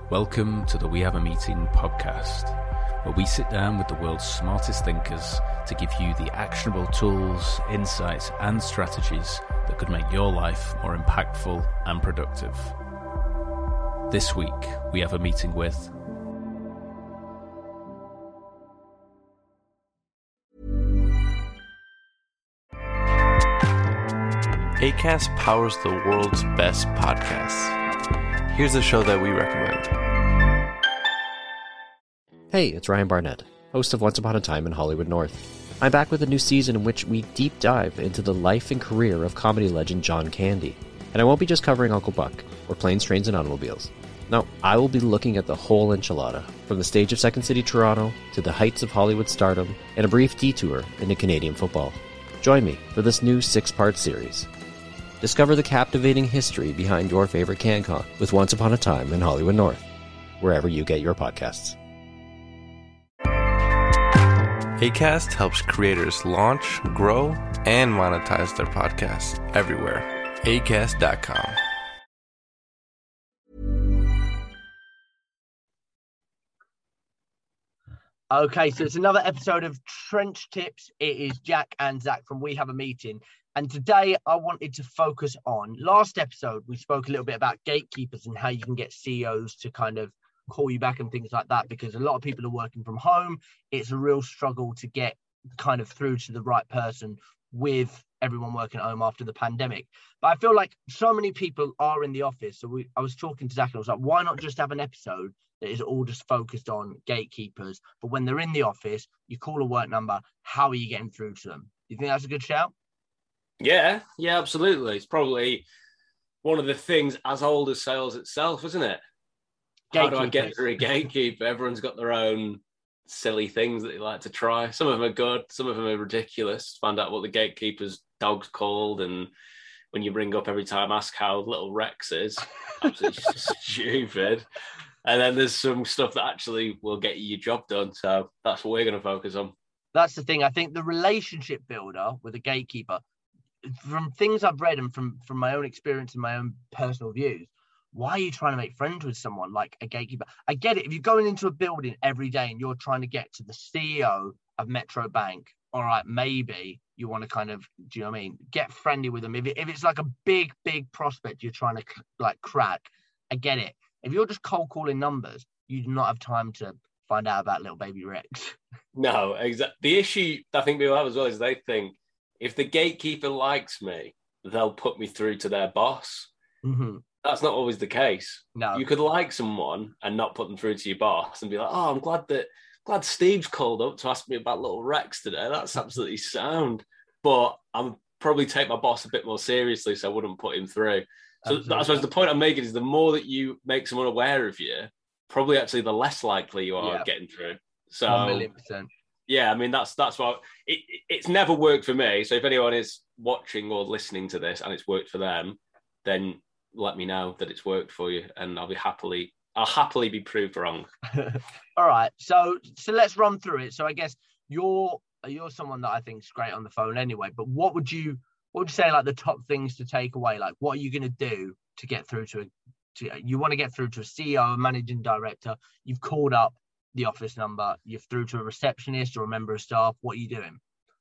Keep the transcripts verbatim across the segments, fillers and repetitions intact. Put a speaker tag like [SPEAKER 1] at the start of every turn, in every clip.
[SPEAKER 1] Welcome to the We Have a Meeting podcast, where we sit down with the world's smartest thinkers to give you the actionable tools, insights, and strategies that could make your life more impactful and productive. This week, we have a meeting with
[SPEAKER 2] Acast powers the world's best podcasts. Here's a show that we recommend.
[SPEAKER 3] Hey, it's Ryan Barnett, host of Once Upon a Time in Hollywood North. I'm back with a new season in which we deep dive into the life and career of comedy legend John Candy. And I won't be just covering Uncle Buck, or Planes, Trains, and Automobiles. No, I will be looking at the whole enchilada, from the stage of Second City Toronto to the heights of Hollywood stardom and a brief detour into Canadian football. Join me for this new six-part series. Discover the captivating history behind your favorite CanCon with Once Upon a Time in Hollywood North, wherever you get your podcasts.
[SPEAKER 2] Acast helps creators launch, grow, and monetize their podcasts everywhere. Acast dot com.
[SPEAKER 4] Okay, so it's another episode of Trench Tips. It is Jack and Zach from We Have a Meeting. And today I wanted to focus on, last episode, we spoke a little bit about gatekeepers and how you can get C E Os to kind of call you back and things like that, because a lot of people are working from home. It's a real struggle to get kind of through to the right person with everyone working at home after the pandemic. But I feel like so many people are in the office. So we, I was talking to Zach and I was like, why not just have an episode that is all just focused on gatekeepers? But when they're in the office, you call a work number. How are you getting through to them? Do you think that's a good shout?
[SPEAKER 5] Yeah, yeah, absolutely. It's probably one of the things as old as sales itself, isn't it? How do I get through a gatekeeper? Everyone's got their own silly things that they like to try. Some of them are good, some of them are ridiculous. Find out what the gatekeeper's dog's called, and when you bring up every time, ask how little Rex is. Absolutely stupid. And then there's some stuff that actually will get you your job done. So that's what we're going to focus on.
[SPEAKER 4] That's the thing. I think the relationship builder with a gatekeeper, from things I've read and from, from my own experience and my own personal views, why are you trying to make friends with someone like a gatekeeper? I get it. If you're going into a building every day and you're trying to get to the C E O of Metro Bank, all right, maybe you want to kind of, do you know what I mean? Get friendly with them. If, it, if it's like a big, big prospect you're trying to like crack, I get it. If you're just cold calling numbers, you do not have time to find out about little baby Rex.
[SPEAKER 5] No, exactly. The issue I think people have as well is they think if the gatekeeper likes me, they'll put me through to their boss.
[SPEAKER 4] Mm-hmm.
[SPEAKER 5] That's not always the case.
[SPEAKER 4] No.
[SPEAKER 5] You could like someone and not put them through to your boss and be like, oh, I'm glad that glad Steve's called up to ask me about little Rex today. That's absolutely sound. But I'm probably take my boss a bit more seriously, so I wouldn't put him through. So I suppose the point I'm making is the more that you make someone aware of you, probably actually the less likely you are
[SPEAKER 4] yeah.
[SPEAKER 5] getting through. So
[SPEAKER 4] One million percent.
[SPEAKER 5] Yeah, I mean, that's that's what it, it's never worked for me. So if anyone is watching or listening to this and it's worked for them, then let me know that it's worked for you, and I'll be happily, I'll happily be proved wrong.
[SPEAKER 4] All right, so so let's run through it. So I guess you're you're someone that I think is great on the phone anyway. But what would you what would you say like the top things to take away? Like, what are you going to do to get through to a to, you want to get through to a C E O, a managing director? You've called up the office number, you're through to a receptionist or a member of staff. What are you doing?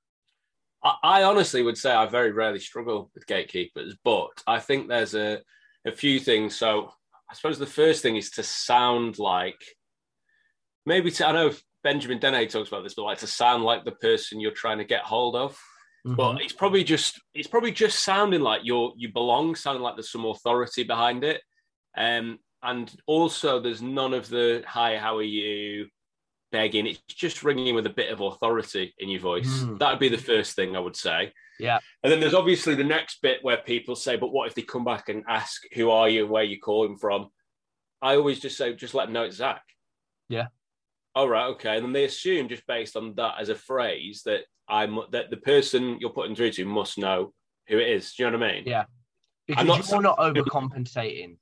[SPEAKER 5] I, I honestly would say I very rarely struggle with gatekeepers, but I think there's a, a few things. So I suppose the first thing is to sound like, maybe to, I know Benjamin Dene talks about this, but like to sound like the person you're trying to get hold of. Mm-hmm. But it's probably just it's probably just sounding like you're you belong, sounding like there's some authority behind it. Um, and also there's none of the hi, how are you begging. It's just ringing with a bit of authority in your voice. Mm. That would be the first thing I would say.
[SPEAKER 4] Yeah.
[SPEAKER 5] And then there's obviously the next bit where people say, but what if they come back and ask, who are you and where you're calling from? I always just say, just let them know it's Zach.
[SPEAKER 4] Yeah.
[SPEAKER 5] All right, okay. And then they assume, just based on that as a phrase, that I'm that the person you're putting through to must know who it is. Do you know what I mean?
[SPEAKER 4] Yeah. Because
[SPEAKER 5] I'm not,
[SPEAKER 4] you're not overcompensating.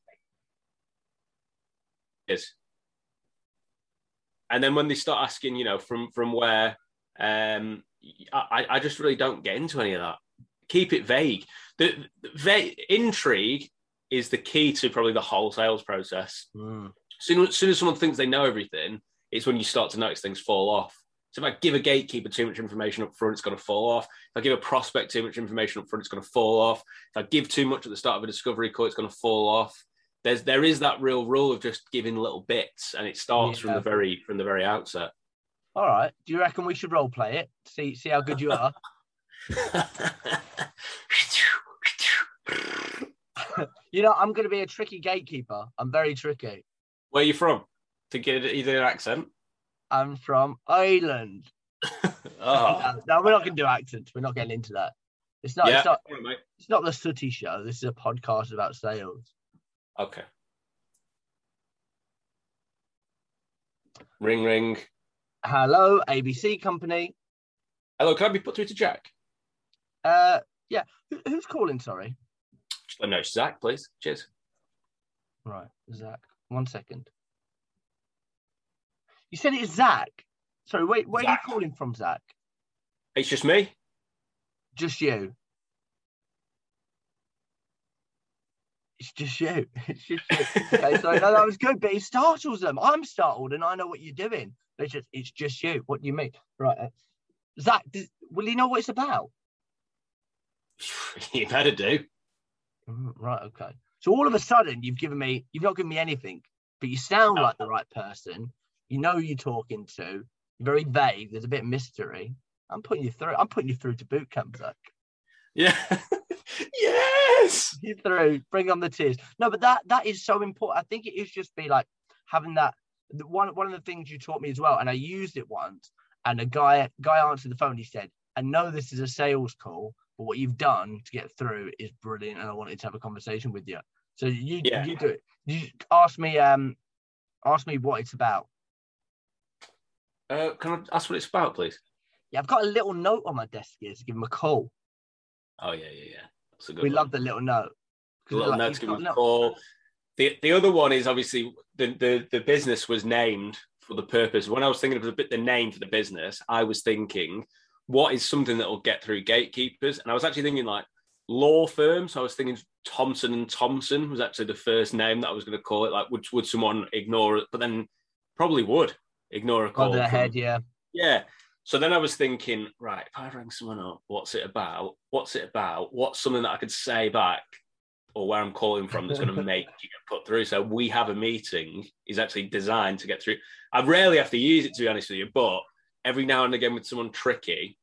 [SPEAKER 5] Is. And then when they start asking, you know, from from where, um, I, I just really don't get into any of that. Keep it vague. The, the intrigue is the key to probably the whole sales process.
[SPEAKER 4] Mm.
[SPEAKER 5] soon, as soon as someone thinks they know everything, it's when you start to notice things fall off. So if I give a gatekeeper too much information up front, it's going to fall off. If I give a prospect too much information up front, it's going to fall off. If I give too much at the start of a discovery call, it's going to fall off. There's there is that real rule of just giving little bits, and it starts yeah. from the very from the very outset.
[SPEAKER 4] All right. Do you reckon we should role play it? See see how good you are. You know, I'm going to be a tricky gatekeeper. I'm very tricky.
[SPEAKER 5] Where are you from? To get either an accent.
[SPEAKER 4] I'm from Ireland.
[SPEAKER 5] Oh.
[SPEAKER 4] no, no, we're not going to do accents. We're not getting into that. It's not.
[SPEAKER 5] Yeah.
[SPEAKER 4] It's not.
[SPEAKER 5] Right,
[SPEAKER 4] it's not the Sooty Show. This is a podcast about sales.
[SPEAKER 5] Okay. Ring, ring.
[SPEAKER 4] Hello, A B C Company.
[SPEAKER 5] Hello, can I be put through to Jack?
[SPEAKER 4] Uh, yeah. Who, who's calling? Sorry.
[SPEAKER 5] Just let me know, Zach, please. Cheers.
[SPEAKER 4] Right, Zach. One second. You said it's Zach. Sorry, wait, where Zach. Are you calling from, Zach?
[SPEAKER 5] It's just me.
[SPEAKER 4] Just you. It's just you. It's just you. Okay, so no, that was good, but it startles them. I'm startled, and I know what you're doing. It's just, it's just you. What do you mean? Right, uh, Zach, does, will he know what it's about?
[SPEAKER 5] You better do.
[SPEAKER 4] Mm, right, okay. So all of a sudden, you've given me, you've not given me anything, but you sound like the right person. You know who you're talking to. You're very vague. There's a bit of mystery. I'm putting you through. I'm putting you through to boot camp, Zach.
[SPEAKER 5] Yeah. Yes.
[SPEAKER 4] You through. Bring on the tears. No, but that that is so important. I think it is just be like having that. One one of the things you taught me as well, and I used it once. And a guy guy answered the phone. He said, "I know this is a sales call, but what you've done to get through is brilliant, and I wanted to have a conversation with you." So you yeah. you do it. You ask me um ask me what it's about.
[SPEAKER 5] Uh, can I ask what it's about, please?
[SPEAKER 4] Yeah, I've got a little note on my desk here to give him a call.
[SPEAKER 5] Oh yeah, yeah, yeah. That's a good
[SPEAKER 4] we
[SPEAKER 5] one.
[SPEAKER 4] love the little note.
[SPEAKER 5] The little like, note to give him a call. The the other one is obviously the, the the business was named for the purpose. When I was thinking of the bit the name for the business, I was thinking, what is something that will get through gatekeepers? And I was actually thinking like law firm. So I was thinking Thompson and Thompson was actually the first name that I was going to call it. Like, would would someone ignore it? But then probably would ignore a call.
[SPEAKER 4] On their head, yeah.
[SPEAKER 5] Yeah. So then I was thinking, right, if I rang someone up, what's it about? What's it about? What's something that I could say back or where I'm calling from that's going to make you get put through? So we have a meeting is actually designed to get through. I rarely have to use it, to be honest with you, but every now and again with someone tricky,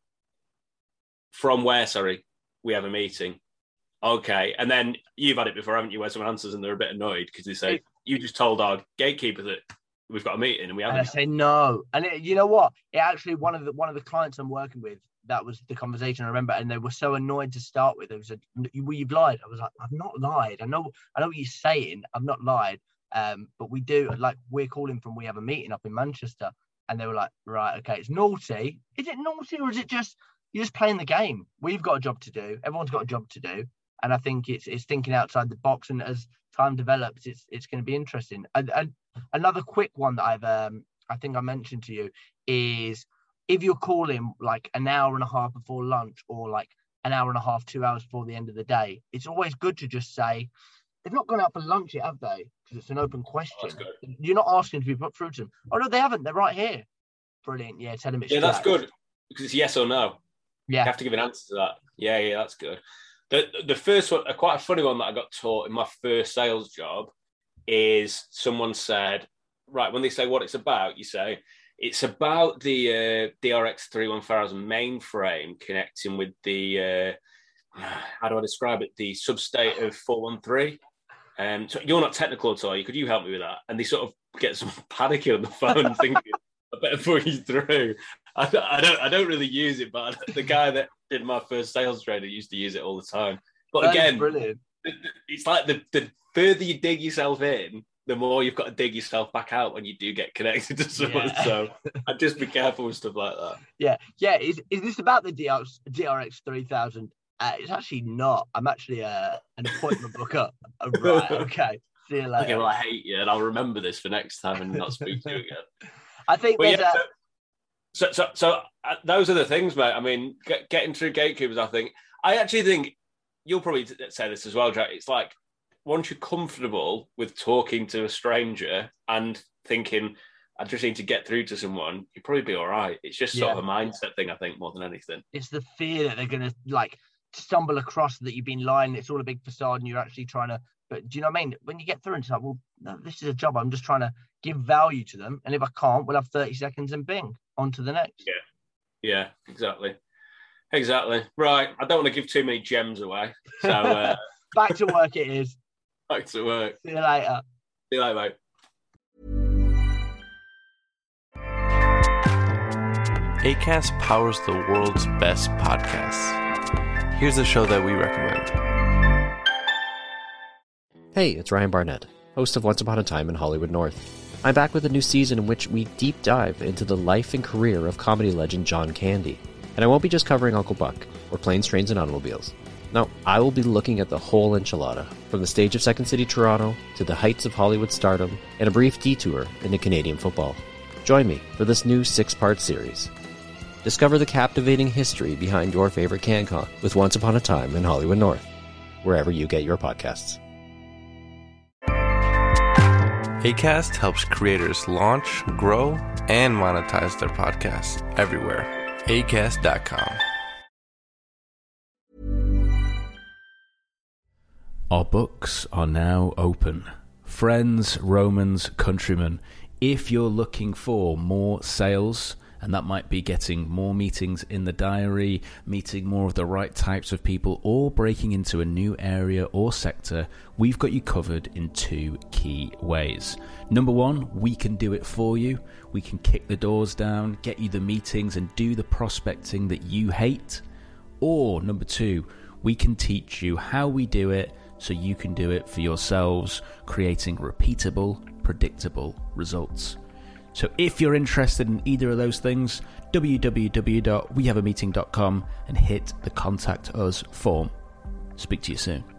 [SPEAKER 5] from where, sorry, we have a meeting. Okay. And then you've had it before, haven't you, where someone answers and they're a bit annoyed because they say, you just told our gatekeeper that we've got a meeting and we haven't.
[SPEAKER 4] And I say no. And it, you know what? It actually, one of the one of the clients I'm working with, that was the conversation I remember, and they were so annoyed to start with. It was, well, you've lied. I was like, I've not lied. I know, I know what you're saying. I've not lied. Um, but we do, like, we're calling from, we have a meeting up in Manchester, and they were like, right, okay, it's naughty. Is it naughty, or is it just, you're just playing the game? We've got a job to do. Everyone's got a job to do. And I think it's it's thinking outside the box, and as time develops, it's it's going to be interesting. And, and another quick one that I've um I think I mentioned to you is, if you're calling like an hour and a half before lunch, or like an hour and a half, two hours before the end of the day, it's always good to just say, they've not gone out for lunch yet, have they? Because it's an open question. Oh, you're not asking to be put through to them. Oh no, they haven't. They're right here. Brilliant. Yeah, tell them it's
[SPEAKER 5] yeah, that's good, because it's yes or no.
[SPEAKER 4] Yeah,
[SPEAKER 5] you have to give an answer to that. Yeah, yeah, that's good. The the first one, quite a funny one that I got taught in my first sales job, is someone said, right, when they say what it's about, you say, it's about the uh, D R X thirty-one thousand mainframe connecting with the, uh, how do I describe it, the substate of four one three. Um, so you're not technical at all. Could you help me with that? And they sort of get some panicky on the phone thinking, I better put you through. I, I don't I don't really use it, but the guy that did my first sales training used to use it all the time. But
[SPEAKER 4] That's
[SPEAKER 5] again,
[SPEAKER 4] brilliant.
[SPEAKER 5] It's like the, the further you dig yourself in, the more you've got to dig yourself back out when you do get connected to someone. Yeah. So I'd just be careful with stuff like that.
[SPEAKER 4] Yeah, yeah. Is is this about the D R X three thousand? Uh, it's actually not. I'm actually uh, an appointment booker. Oh, right, okay. See you later.
[SPEAKER 5] Okay, well, I hate you, and I'll remember this for next time and not speak to you again.
[SPEAKER 4] I think
[SPEAKER 5] but
[SPEAKER 4] there's
[SPEAKER 5] yeah,
[SPEAKER 4] a...
[SPEAKER 5] So, so, so uh, those are the things, mate. I mean, get, getting through gatekeepers, I think. I actually think you'll probably say this as well, Jack. It's like once you're comfortable with talking to a stranger and thinking, I just need to get through to someone, you'll probably be all right. It's just sort
[SPEAKER 4] Yeah.
[SPEAKER 5] of a mindset thing, I think, more than anything.
[SPEAKER 4] It's the fear that they're going to like stumble across that you've been lying. It's all a big facade and you're actually trying to, but do you know what I mean? When you get through and it's like, well, no, this is a job. I'm just trying to give value to them. And if I can't, we'll have thirty seconds and bing, on to the next.
[SPEAKER 5] Yeah. Yeah, exactly. Exactly. Right. I don't want to give too many gems away. So uh,
[SPEAKER 4] Back to work it is.
[SPEAKER 5] back to work.
[SPEAKER 4] See you later.
[SPEAKER 5] See you later, mate.
[SPEAKER 2] Acast powers the world's best podcasts. Here's a show that we recommend.
[SPEAKER 3] Hey, it's Ryan Barnett, host of Once Upon a Time in Hollywood North. I'm back with a new season in which we deep dive into the life and career of comedy legend John Candy. And I won't be just covering Uncle Buck, or Planes, Trains, and Automobiles. No, I will be looking at the whole enchilada, from the stage of Second City Toronto to the heights of Hollywood stardom, and a brief detour into Canadian football. Join me for this new six-part series. Discover the captivating history behind your favorite CanCon with Once Upon a Time in Hollywood North, wherever you get your podcasts.
[SPEAKER 2] Acast helps creators launch, grow, and monetize their podcasts everywhere. acast dot com.
[SPEAKER 1] Our books are now open. Friends, Romans, countrymen, if you're looking for more sales, and that might be getting more meetings in the diary, meeting more of the right types of people, or breaking into a new area or sector, we've got you covered in two key ways. Number one, we can do it for you. We can kick the doors down, get you the meetings, and do the prospecting that you hate. Or number two, we can teach you how we do it so you can do it for yourselves, creating repeatable, predictable results. So if you're interested in either of those things, w w w dot we have a meeting dot com and hit the contact us form. Speak to you soon.